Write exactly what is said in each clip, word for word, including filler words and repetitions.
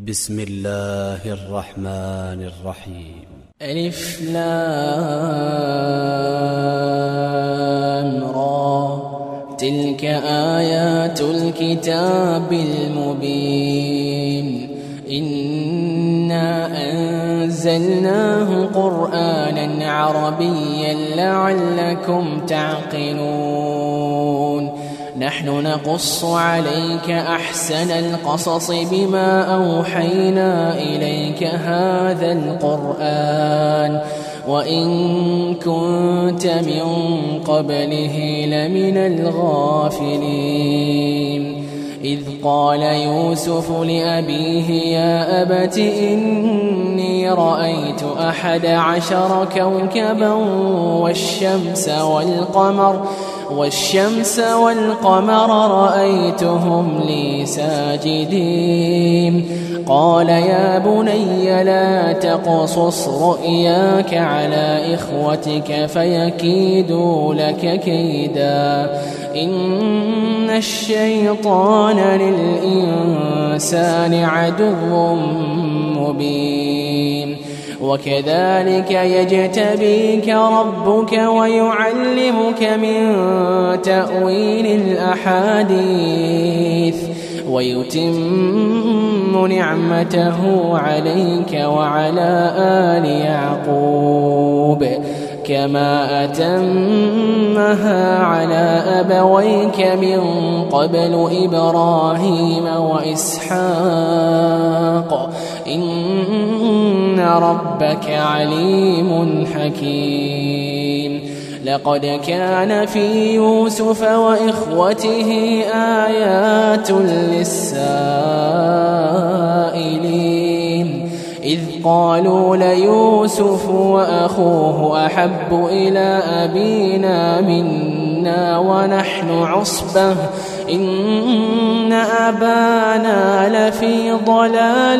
بسم الله الرحمن الرحيم. ألف لام را، تلك آيات الكتاب المبين. إنا أنزلناه قرآنا عربيا لعلكم تعقلون. نحن نقص عليك أحسن القصص بما أوحينا إليك هذا القرآن وإن كنت من قبله لمن الغافلين. إذ قال يوسف لأبيه يا أبت إني رأيت أحد عشر كوكبا والشمس والقمر والشمس والقمر رأيتهم لي ساجدين. قال يا بني لا تقصص رؤياك على إخوتك فيكيدوا لك كيدا إن الشيطان للإنسان عدو مبين. وكذلك يجتبيك ربك ويعلمك من تأويل الأحاديث ويتم نعمته عليك وعلى آل يعقوب كما أتمها على أبويك من قبل إبراهيم وإسحاق إن ربك عليم حكيم. لقد كان في يوسف وإخوته آيات للسائلين إذ قالوا ليوسف وأخوه أحب إلى أبينا منا ونحن عصبة إن أبانا لفي ضلال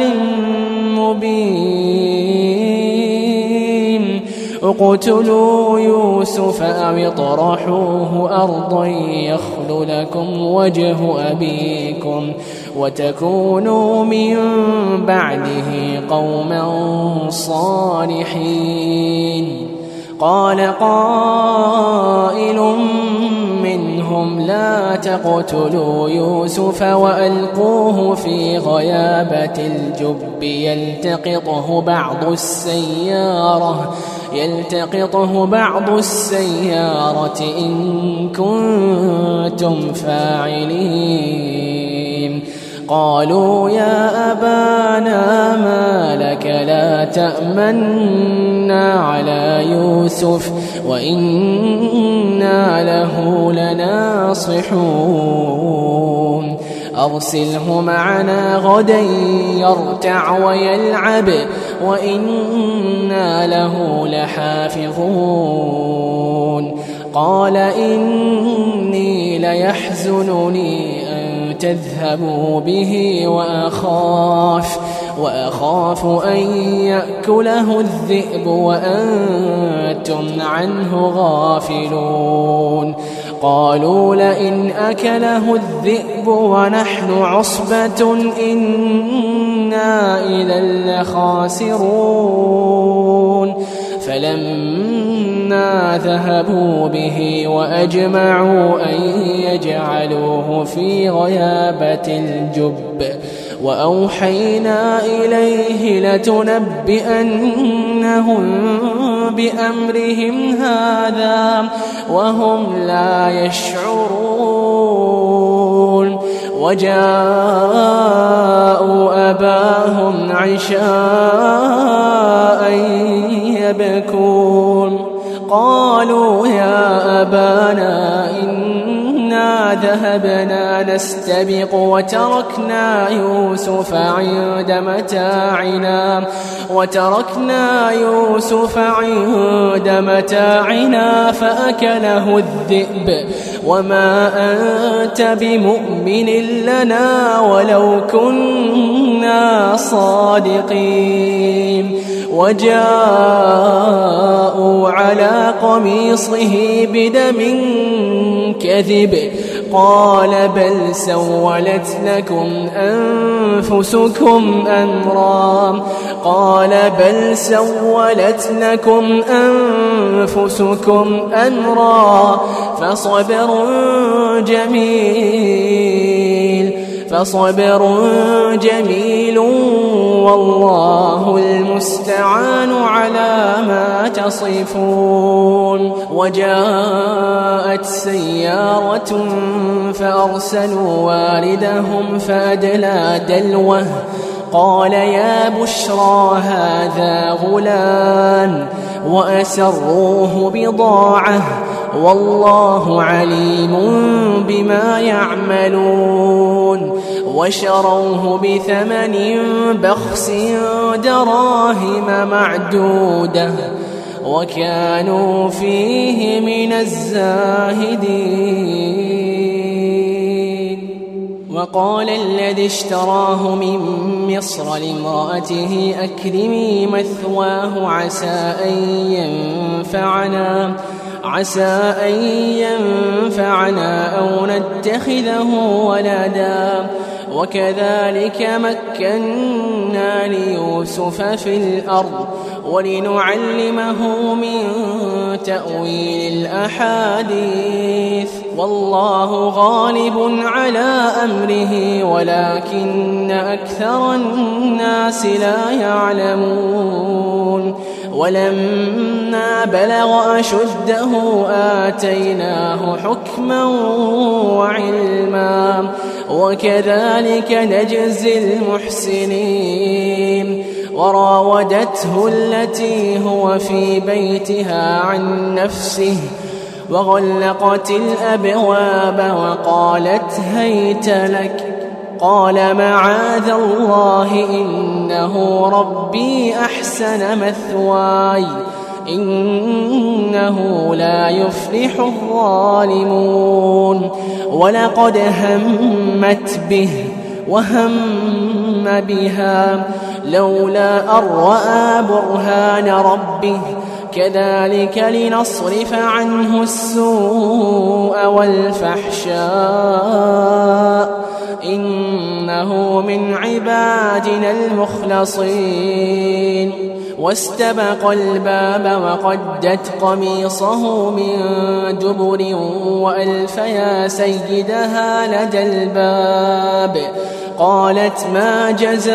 مبين. اقتلوا يوسف أو اطرحوه أرضا يخل لكم وجه أبيكم وتكونوا من بعده قوما صالحين. قال قائل منهم لا تقتلوا يوسف وألقوه في غيابة الجب يلتقطه بعض السيارة يلتقطه بعض السيارة إن كنتم فاعلين. قالوا يا أبانا ما لك لا تأمنا على يوسف وإنا له لناصحون. أرسله معنا غدا يرتع ويلعب وإنا له لحافظون. قال إني ليحزنني أن تذهبوا به وأخاف وأخاف أن يأكله الذئب وأنتم عنه غافلون. قالوا لئن أكله الذئب ونحن عصبة إنا إذا لخاسرون. فلما ذهبوا به وأجمعوا أن يجعلوه في غيابة الجب وأوحينا إليه لتنبئنهم بأمرهم هذا وهم لا يشعرون. وجاءوا أباهم عشاء يبكون. قالوا يا أبانا إنا ذهبنا نستبق وتركنا يوسف عند متاعنا وتركنا يوسف عند متاعنا فأكله الذئب وما أنت بمؤمن لنا ولو كنا صادقين. وجاءوا على قميصه بدم كذب قال بل سولت لكم أنفسكم أمرا قال بل سولت لكم أنفسكم أمرا فصبر جميل فصبر جميل والله المستعان على ما تصفون. وجاءت سيارة فأرسلوا واردهم فأدلى دلوه قال يا بشرى هذا غلام وأسروه بضاعة والله عليم بما يعملون وشروه بثمن بخس دراهم معدودة وكانوا فيه من الزاهدين. وقال الذي اشتراه من مصر لامرأته أكرمي مثواه عسى أن ينفعنا عسى أن ينفعنا أو نتخذه ولدا وكذلك مكنا ليوسف في الأرض ولنعلمه من تأويل الأحاديث والله غالب على أمره ولكن أكثر الناس لا يعلمون. ولما بلغ أشده آتيناه حكما وعلما وكذلك نجزي المحسنين. وراودته التي هو في بيتها عن نفسه وغلقت الأبواب وقالت هيت لك قال معاذ الله إنه ربي أحسن مثواي إنه لا يفلح الظالمون. ولقد همت به وهم بها لولا أن رأى برهان ربه كذلك لنصرف عنه السوء والفحشاء إنه من عبادنا المخلصين. واستبق الباب وقدت قميصه من دبر وألف يا سيدها لدى الباب قالت ما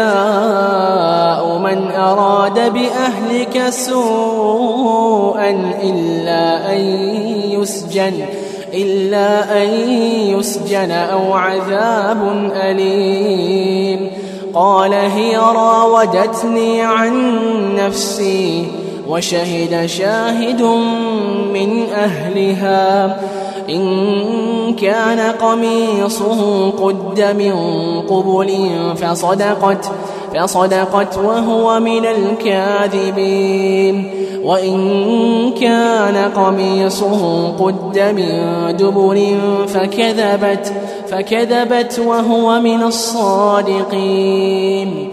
جزاء من أراد بأهلك سوءا إلا أن يسجن إلا أن يسجن أو عذاب أليم. قال هي راودتني عن نفسي وشهد شاهد من أهلها إن كان قميصه قد من قبل فصدقت فصدقت وهو من الكاذبين وإن كان قميصه قد من دبر فكذبت فكذبت وهو من الصادقين.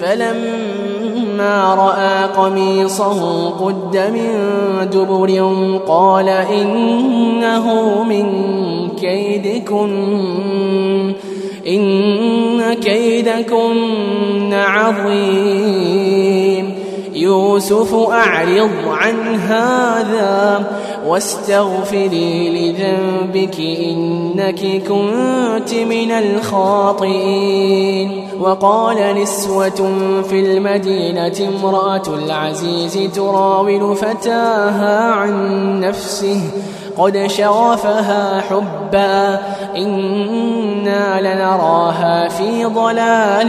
فلما رأى قميصه قد من دبر قال إنه من كيدكن إن كيدكن عظيم. يوسف أعرض عن هذا واستغفري لذنبك إنك كنت من الخاطئين. وقال نسوة في المدينة امرأة العزيز تراود فتاها عن نفسه قد شغفها حبا إنا لنراها في ضلال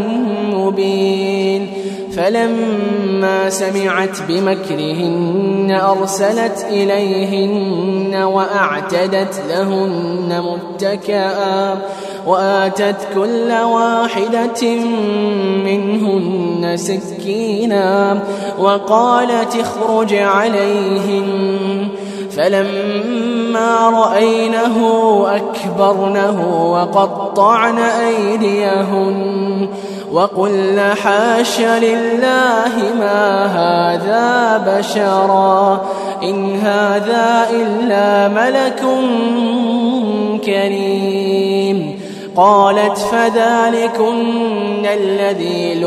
مبين. فلما سمعت بمكرهن أرسلت إليهن وأعتدت لهن متكئا وآتت كل واحدة منهن سكينا وقالت اخرج عليهن. فلما رأينه أكبرنه وقطعن أيديهن وقلنا حاش لله ما هذا بشرا إن هذا إلا ملك كريم. قالت فذلكن الذي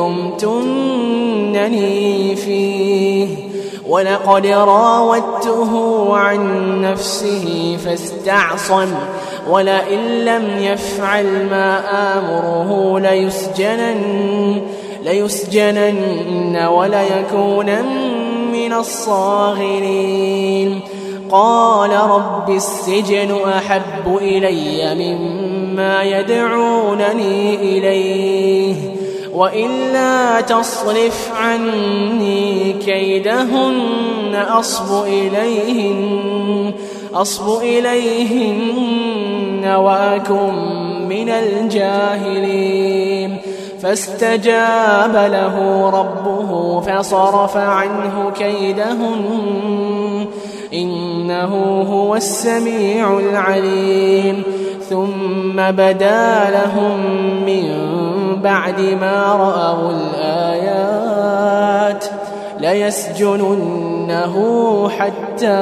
لمتنني فيه ولقد راودته عن نفسه فاستعصم ولئن لم يفعل ما آمره ليسجنن, ليسجنن وليكونن من الصاغرين. قال رب السجن أحب إلي مما يدعونني إليه وإلا تصرف عني كيدهن أصب إليهن, أصب إليهن وأكن من الجاهلين. فاستجاب له ربه فصرف عنه كيدهن إنه هو السميع العليم. ثم بدا لهم من بعد ما رأوا الآيات ليسجننه حتى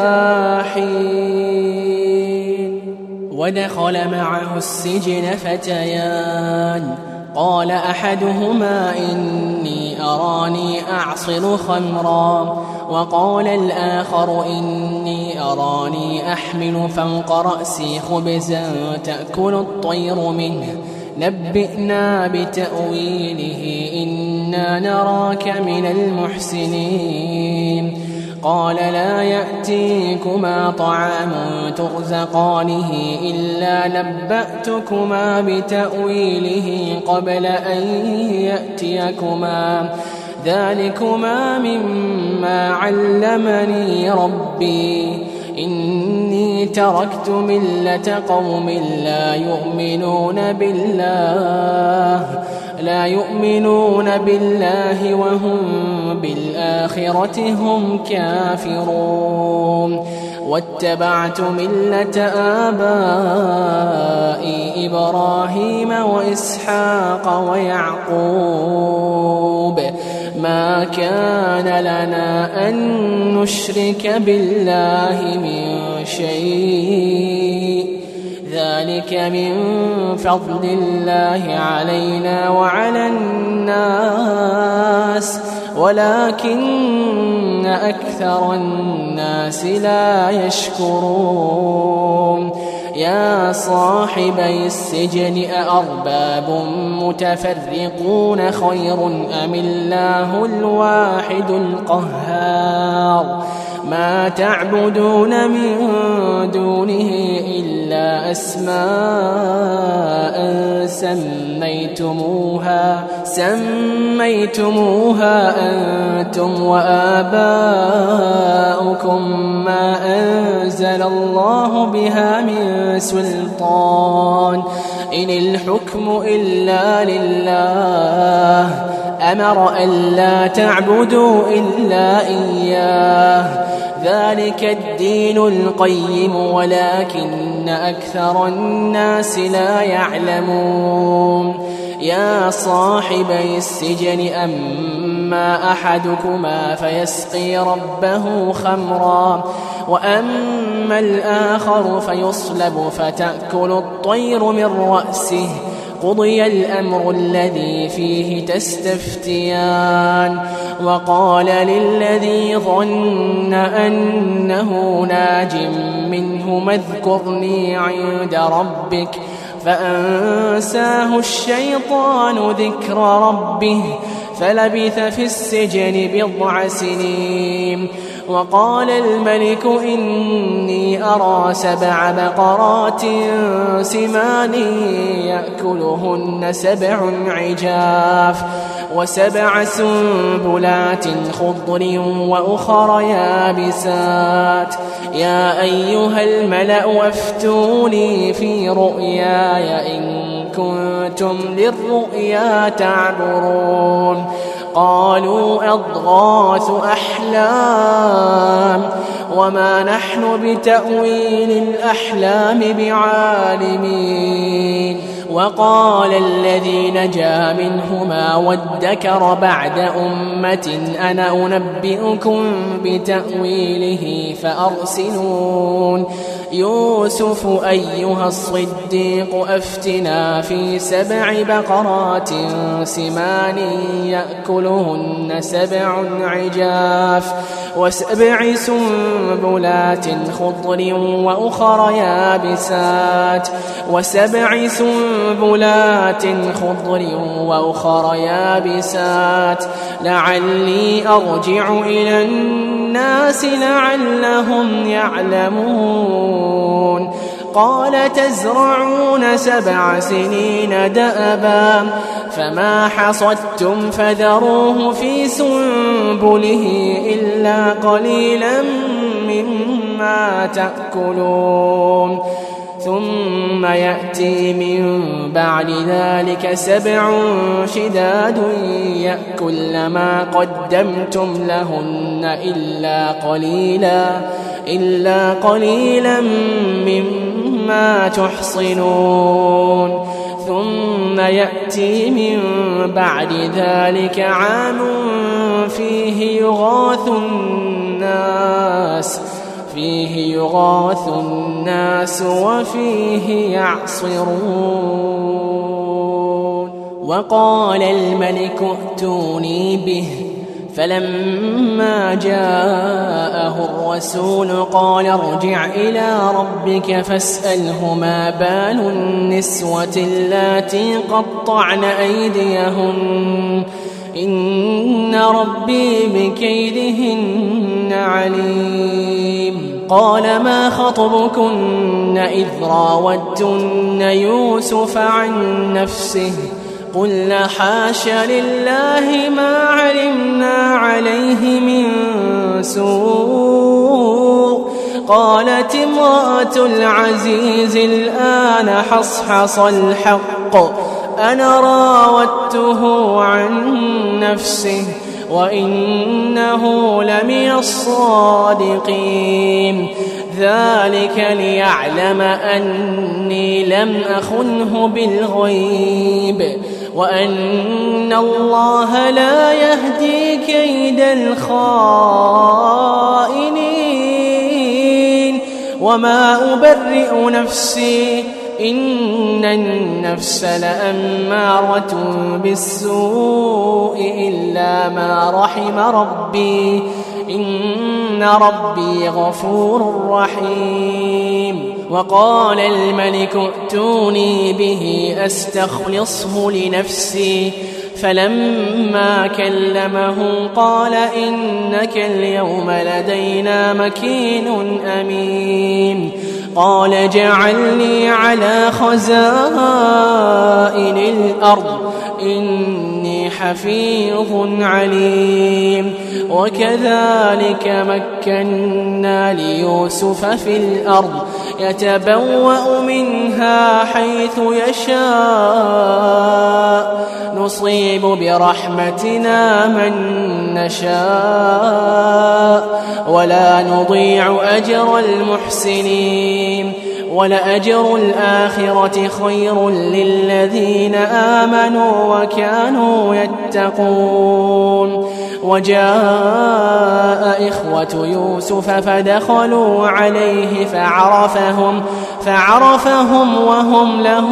حين. ودخل معه السجن فتيان قال أحدهما إني أراني أعصر خمرا وقال الآخر إني أراني أحمل فوق رأسي خبزا تأكل الطير منه نبئنا بتأويله إنا نراك من المحسنين. قال لا يأتيكما طعام ترزقانه إلا نبأتكما بتأويله قبل أن يأتيكما ذلكما مما علمني ربي إني تركت ملة قوم لا يؤمنون بالله لا يؤمنون بالله وهم بالآخرة هم كافرون واتبعت ملة آبائي إبراهيم وإسحاق ويعقوب ما كان لنا أن نشرك بالله من شيء ذلك من فضل الله علينا وعلى الناس ولكن أكثر الناس لا يشكرون. يا صاحبي السجن أأرباب متفرقون خير أم الله الواحد القهار ما تعبدون من دونه إلا أسماء سميتموها سميتموها أنتم وآباؤكم ما أنزل الله بها من سلطان إن الحكم إلا لله أمر ألا تعبدوا إلا إياه ذلك الدين القيم ولكن أكثر الناس لا يعلمون. يا صاحبي السجن أما أحدكما فيسقي ربه خمرا وأما الآخر فيصلب فتأكل الطير من رأسه قضي الأمر الذي فيه تستفتيان. وقال للذي ظن أنه ناج منهما اذكرني عند ربك فأنساه الشيطان ذكر ربه فلبث في السجن بضع سنين. وقال الملك إني أرى سبع بقرات سمان يأكلهن سبع عجاف وسبع سنبلات خضر وأخر يابسات يا أيها الملأ أفتوني في رؤياي إن كنتم للرؤيا تعبرون. قالوا أضغاث أحلام وما نحن بتأويل الأحلام بعالمين. وقال الذي نجا منهما وادكر بعد أمة أنا أنبئكم بتأويله فأرسلون. يوسف أيها الصديق أفتنا في سبع بقرات سمان يأكلهن سبع عجاف وسبع سنبلات خضر وأخر يابسات وسبع سنبلات خضر وأخر يابسات لعلي أرجع إلى الناس لعلهم يعلمون. قال تزرعون سبع سنين دأبا فما حصدتم فذروه في سنبله إلا قليلا مما تأكلون. ثم يأتي من بعد ذلك سبع شداد يأكل ما قدمتم لهن إلا قليلا إلا قليلا مما تحصنون. ثم يأتي من بعد ذلك عام فيه يغاث الناس فيه يغاث الناس وفيه يعصرون. وقال الملك ائتوني به فلما جاءه الرسول قال ارجع إلى ربك فاسأله ما بال النسوة اللاتي قطعن أيديهن إن ربي بكيدهن عليم. قال ما خطبكن إذ راودتن يوسف عن نفسه قلنا حاش لله ما علمنا عليه من سوء. قالت امرأة العزيز الآن حصحص الحق أنا راودته عن نفسه وإنه لمن الصادقين. ذلك ليعلم أني لم أخنه بالغيب وأن الله لا يهدي كيد الخائنين. وما أبرئ نفسي إن النفس لأمارة بالسوء إلا ما رحم ربي إن ربي غفور رحيم. وقال الملك ائتوني به أستخلصه لنفسي فلما كلمه قال إنك اليوم لدينا مكين أمين. قال جعلني على خزائن الأرض إني حفيظ عليم. وكذلك مكنا ليوسف في الأرض يتبوأ منها حيث يشاء نصيب برحمتنا من نشاء ولا نضيع أجر المحسنين. ولأجر الآخرة خير للذين آمنوا وكانوا يتقون. وجاء إخوة يوسف فدخلوا عليه فعرفهم فعرفهم وهم له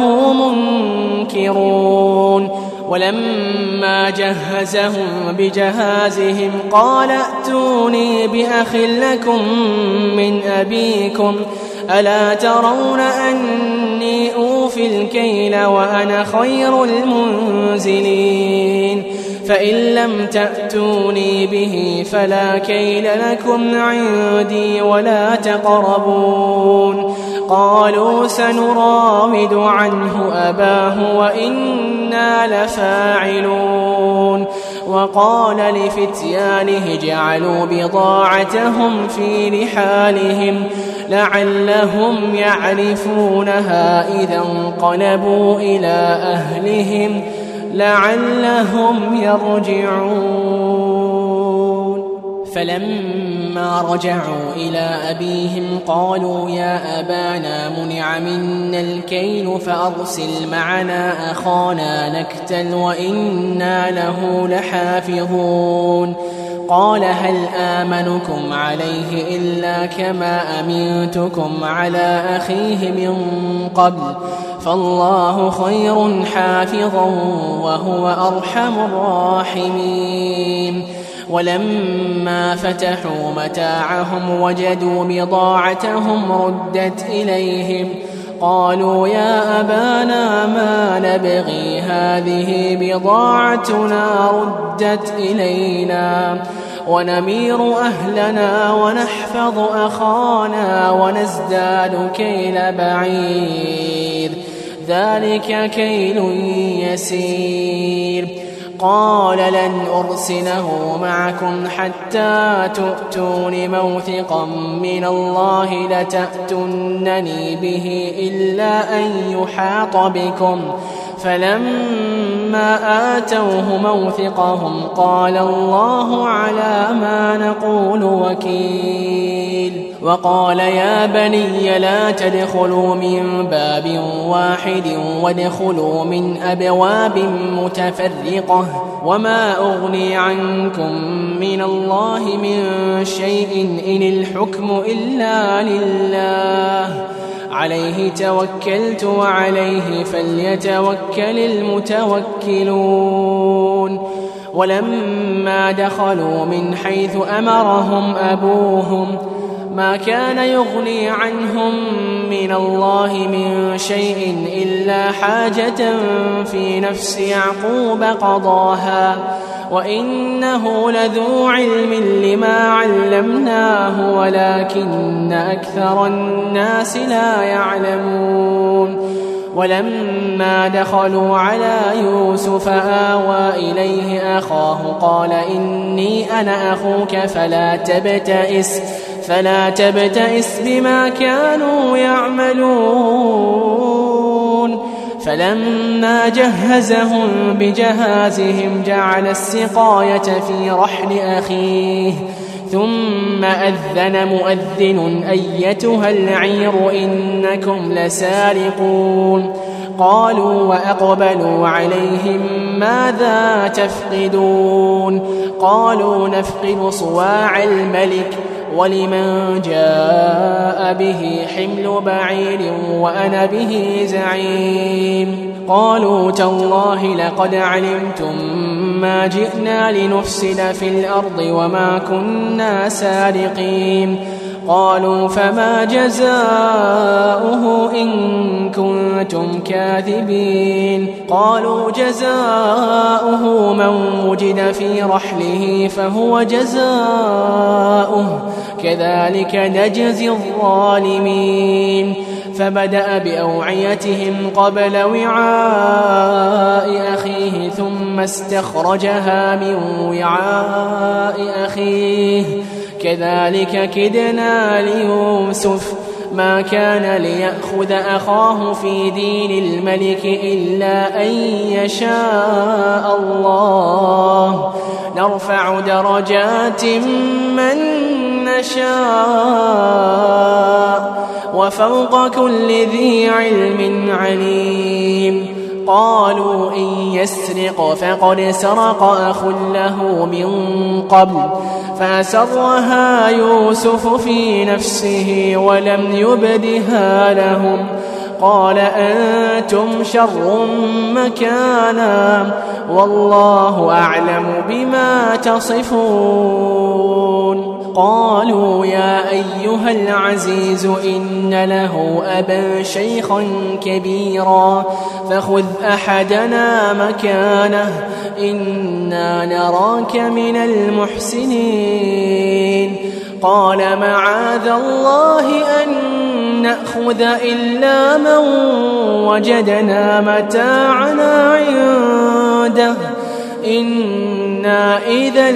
منكرون. ولما جهزهم بجهازهم قال ائتوني بأخ لكم من أبيكم ألا ترون أني أوفي الكيل وأنا خير المنزلين. فإن لم تأتوني به فلا كيل لكم عندي ولا تقربون. قالوا سنراود عنه أباه وإنا لفاعلون. وقال لفتيانه اجعلوا بضاعتهم في رحالهم لعلهم يعرفونها إذا انقلبوا إلى أهلهم لعلهم يرجعون. فلما رجعوا إلى أبيهم قالوا يا أبانا منع منا الكيل فأرسل معنا أخانا نكتل وإنا له لحافظون قال هل آمنكم عليه إلا كما أمنتكم على أخيه من قبل فالله خير حافظا وهو أرحم الراحمين ولما فتحوا متاعهم وجدوا بضاعتهم ردت إليهم قالوا يا أبانا ما نبغي هذه بضاعتنا ردت إلينا ونمير أهلنا ونحفظ أخانا ونزداد كيل بعير ذلك كيل يسير قال لن أرسله معكم حتى تؤتون موثقا من الله لتأتونني به إلا أن يحاط بكم فلما آتوه موثقهم قال الله على ما نقول وكيل وقال يا بني لا تدخلوا من باب واحد وادخلوا من أبواب متفرقة وما أغني عنكم من الله من شيء إن الحكم إلا لله عليه توكلت وعليه فليتوكل المتوكلون ولما دخلوا من حيث أمرهم أبوهم ما كان يغني عنهم من الله من شيء إلا حاجة في نفس يعقوب قضاها وإنه لذو علم لما علمناه ولكن أكثر الناس لا يعلمون ولما دخلوا على يوسف آوى إليه أخاه قال إني أنا أخوك فلا تبتئس فلا تبتئس بما كانوا يعملون فلما جهزهم بجهازهم جعل السقاية في رحل أخيه ثم أذن مؤذن أيتها العير إنكم لسارقون قالوا وأقبلوا عليهم ماذا تفقدون قالوا نفقد صواع الملك ولمن جاء به حمل بعير وأنا به زعيم قالوا تالله لقد علمتم ما جئنا لنفسد في الأرض وما كنا سارقين قالوا فما جزاؤه إن كنتم كاذبين قالوا جزاؤه من وجد في رحله فهو جزاؤه كذلك نجزي الظالمين فبدأ بأوعيتهم قبل وعاء أخيه ثم استخرجها من وعاء أخيه كذلك كدنا ليوسف ما كان ليأخذ أخاه في دين الملك إلا أن يشاء الله نرفع درجات من نشاء وفوق كل ذي علم عليم قالوا إن يسرق فقد سرق أخ له من قبل فأسرها يوسف في نفسه ولم يبدها لهم قال أنتم شر مكانا والله أعلم بما تصفون قالوا يا أيها العزيز إن له أبا شيخا كبيرا فخذ أحدنا مكانه إنا نراك من المحسنين قال معاذ الله أن نأخذ إلا من وجدنا متاعنا عنده إنا إذا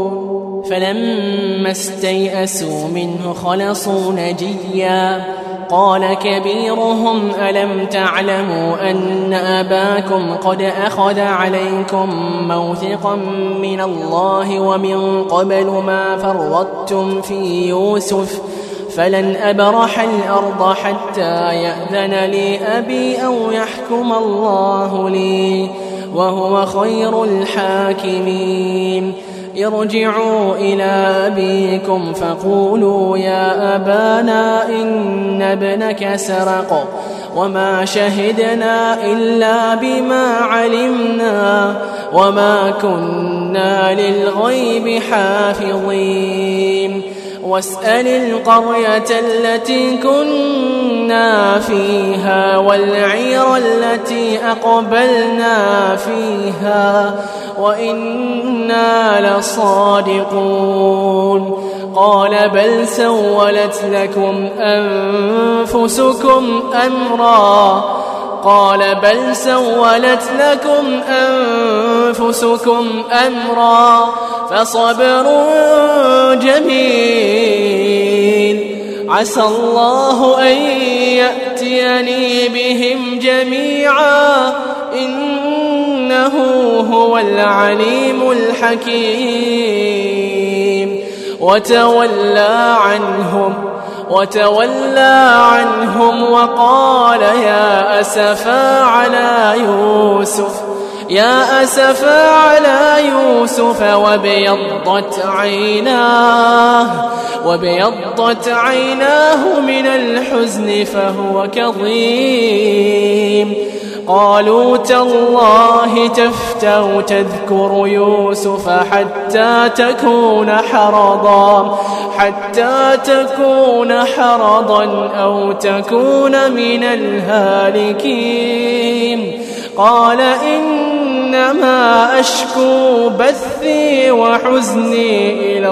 لظالمون فلما استيئسوا منه خلصوا نجيا قال كبيرهم ألم تعلموا أن أباكم قد أخذ عليكم موثقا من الله ومن قبل ما فرطتم في يوسف فلن أبرح الأرض حتى يأذن لي أبي أو يحكم الله لي وهو خير الحاكمين ارجعوا إلى أبيكم فقولوا يا أبانا إن ابنك سرق وما شهدنا إلا بما علمنا وما كنا للغيب حافظين واسأل القرية التي كنا فيها والعير التي أقبلنا فيها وإنا لصادقون قال بل سولت لكم أنفسكم أمرا قال بل سولت لكم أنفسكم أمرا فصبر جميل عسى الله أن يأتيني بهم جميعا إنه هو العليم الحكيم وتولى عنهم وتولى عنهم وقال يا أسفا على يوسف يا أسفا على يوسف وابيضت عيناه وابيضت عيناه من الحزن فهو كظيم قالوا تالله تفتأ تذكر يوسف حتى تكون حرضا حتى تكون حرضا أو تكون من الهالكين قال إنما أشكو بثي وحزني إلى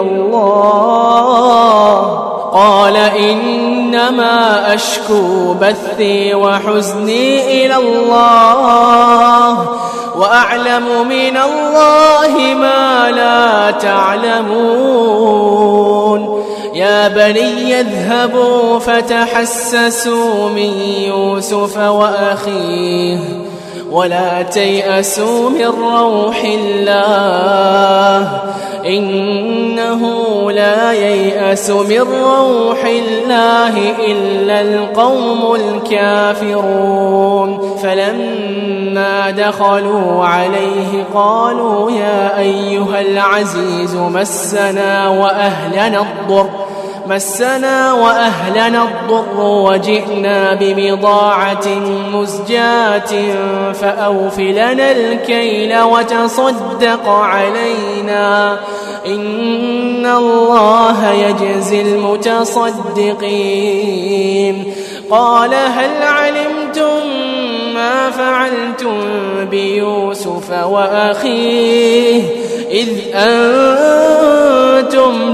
الله قال إنما أشكو بثي وحزني إلى الله وأعلم من الله ما لا تعلمون يا بني اذهبوا فتحسسوا من يوسف وأخيه ولا تيأسوا من روح الله إنه لا ييأس من روح الله إلا القوم الكافرون فلما دخلوا عليه قالوا يا أيها العزيز مسنا وأهلنا الضر مسنا وأهلنا الضر وجئنا ببضاعة مزجاة فأوف لنا الكيل وتصدق علينا إن الله يجزي المتصدقين قال هل علمتم ما فعلتم بيوسف وأخيه إذ أنتم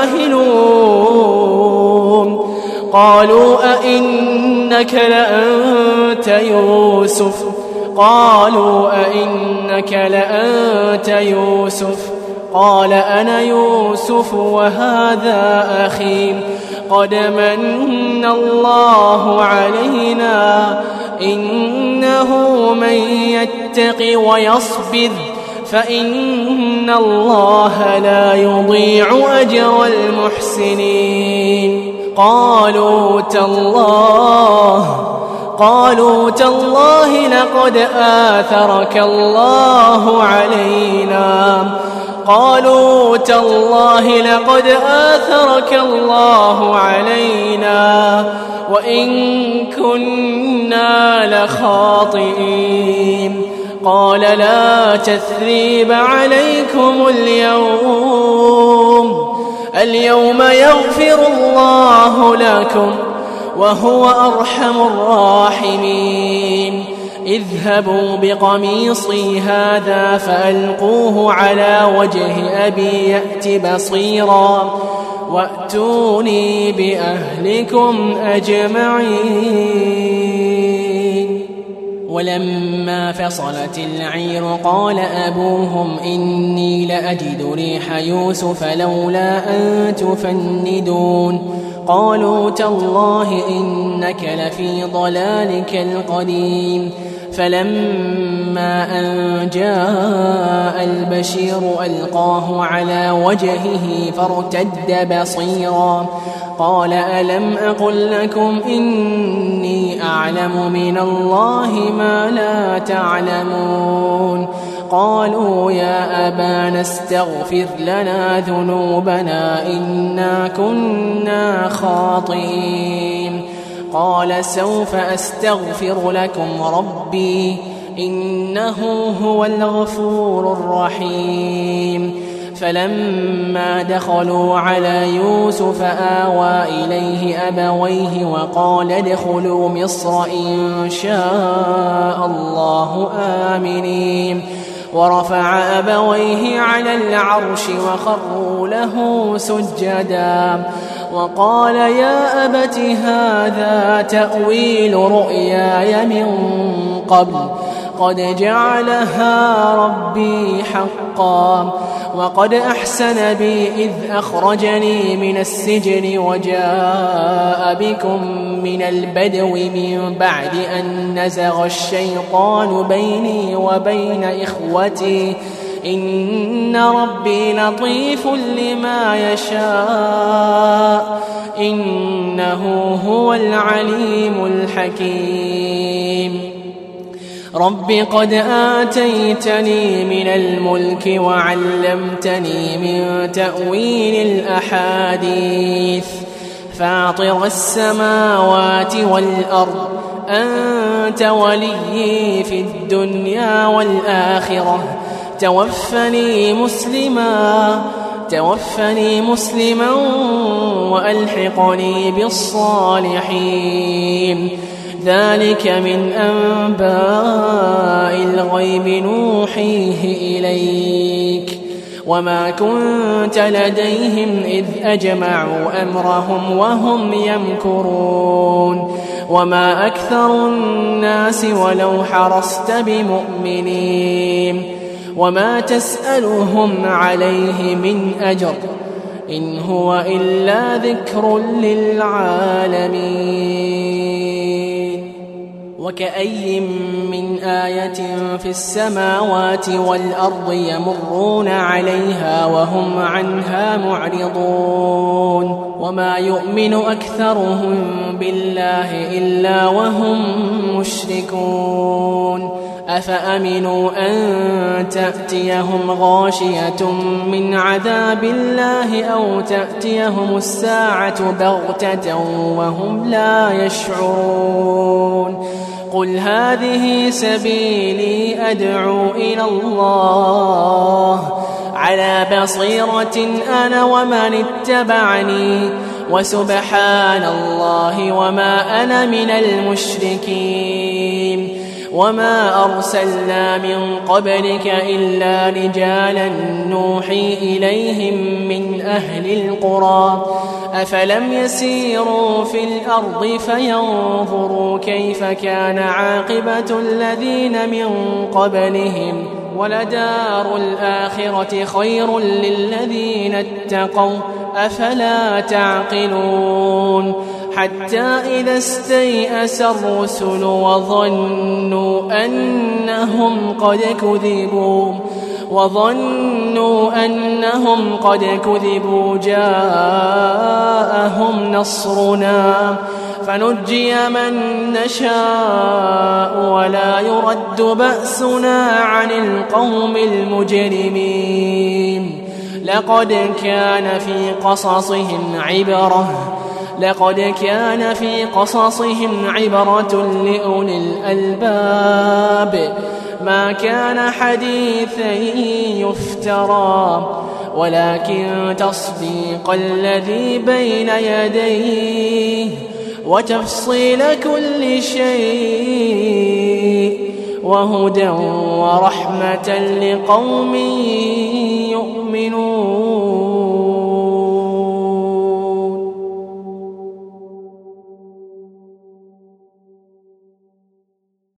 جاهلون قالوا أئنك لأنت يوسف قالوا أئنك لأنت يوسف قال أنا يوسف وهذا أخي قد من الله علينا إنه من يتق ويصبر فإن الله لا يضيع أجر المحسنين قالوا تالله قالوا تالله لقد آثرك الله علينا قالوا تالله لقد آثرك الله علينا وإن كنا لخاطئين قال لا تثريب عليكم اليوم اليوم يغفر الله لكم وهو أرحم الراحمين اذهبوا بقميصي هذا فألقوه على وجه أبي يأت بصيرا وأتوني بأهلكم أجمعين ولما فصلت العير قال أبوهم إني لأجد ريح يوسف لولا أن تفندون قالوا تالله إنك لفي ضلالك القديم فلما أن جاء البشير ألقاه على وجهه فارتد بصيرا قال ألم أقل لكم إني أعلم من الله ما لا تعلمون قالوا يا أبانا استغفر لنا ذنوبنا إنا كنا خاطئين قال سوف أستغفر لكم ربي إنه هو الغفور الرحيم فلما دخلوا على يوسف آوى إليه أبويه وقال ادخلوا مصر إن شاء الله آمنين ورفع أبويه على العرش وخروا له سجدا وقال يا أبت هذا تأويل رؤياي من قبل قد جعلها ربي حقا وقد أحسن بي إذ أخرجني من السجن وجاء بكم من البدو من بعد أن نزغ الشيطان بيني وبين إخوتي إن ربي لطيف لما يشاء إنه هو العليم الحكيم رب قد آتيتني من الملك وعلمتني من تأويل الأحاديث فاطر السماوات والأرض أنت وليي في الدنيا والآخرة توفني مسلما توفني مسلما وألحقني بالصالحين ذلك من أنباء الغيب نوحيه إليك وما كنت لديهم إذ أجمعوا أمرهم وهم يمكرون وما أكثر الناس ولو حرصت بمؤمنين وما تسألهم عليه من أجر إن هو إلا ذكر للعالمين وكأي من آية في السماوات والأرض يمرون عليها وهم عنها معرضون وما يؤمن أكثرهم بالله إلا وهم مشركون أفأمنوا أن تأتيهم غاشية من عذاب الله أو تأتيهم الساعة بغتة وهم لا يشعرون قل هذه سبيلي أدعو إلى الله على بصيرة أنا ومن اتبعني وسبحان الله وما أنا من المشركين وما أرسلنا من قبلك إلا رجالا نوحي إليهم من أهل القرى أفلم يسيروا في الأرض فينظروا كيف كان عاقبة الذين من قبلهم ولدار الآخرة خير للذين اتقوا أفلا تعقلون حتى إذا استيأس الرسل وظنوا أنهم قد كذبوا وظنوا أنهم قد كذبوا جاءهم نصرنا فنجي من نشاء ولا يرد بأسنا عن القوم المجرمين لقد كان في قصصهم عبرة لقد كان في قصصهم عبرة لأولي الألباب ما كان حديثا يفترى ولكن تصديق الذي بين يديه وتفصيل كل شيء وهدى ورحمة لقوم يؤمنون